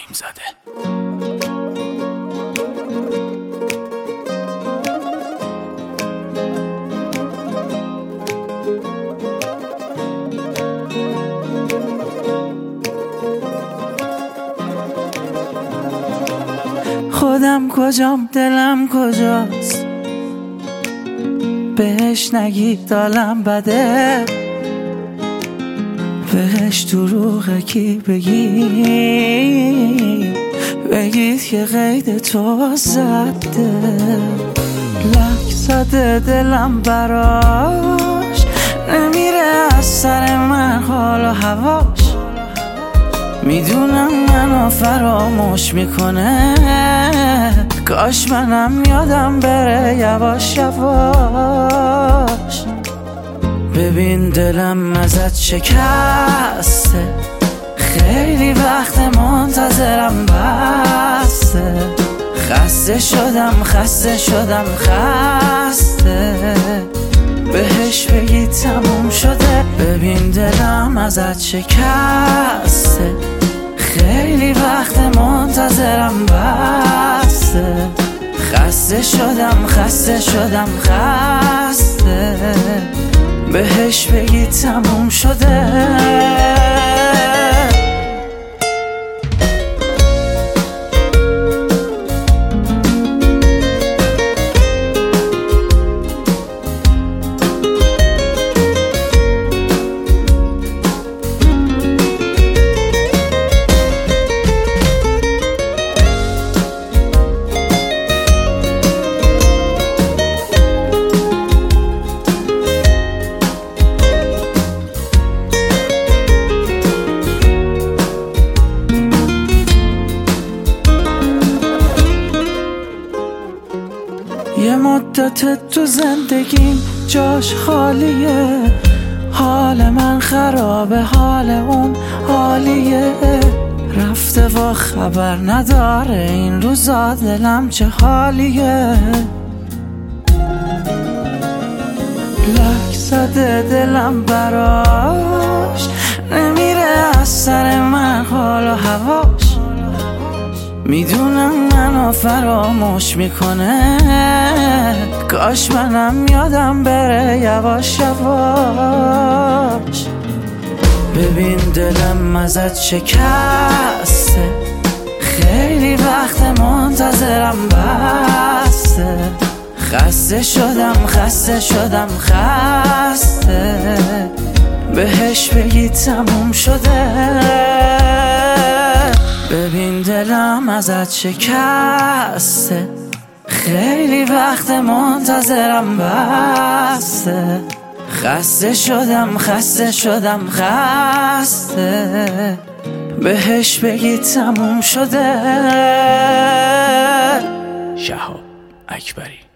چشم زده. خودم کجام دلم کجاست، بهش نگید دالم بده، بهش دروغه کی بگید که قید تو زده. لک زده دلم براش، نمیره از سر من حال و هواش، میدونم منو فراموش میکنه، کاش منم یادم بره یواش یواش. ببین دلم ازت شکسته، خیلی وقت منتظرم بسته، خسته شدم خسته، بهش بگی تموم شده. ببین دلم ازت شکسته، خیلی وقت منتظرم بسته، خسته شدم خسته، بهش بگی تموم شده. یه مدت تو زندگیم جاش خالیه، حال من خرابه حال اون عالیه، رفته و خبر نداره این روزا دلم چه حالیه. لک زده دلم براش، نمیره از سر من حال و هواش، میدونم منو فراموش میکنه، کاش منم یادم بره یواش یواش. ببین دلم ازت شکسته، خیلی وقت منتظرم بسته، خسته شدم خسته، بهش بگی تموم شده. ببین دلم ازت شکسته، خیلی وقت منتظرم بسته، خسته شدم خسته، بهش بگی تموم شده. شهاب اکبری.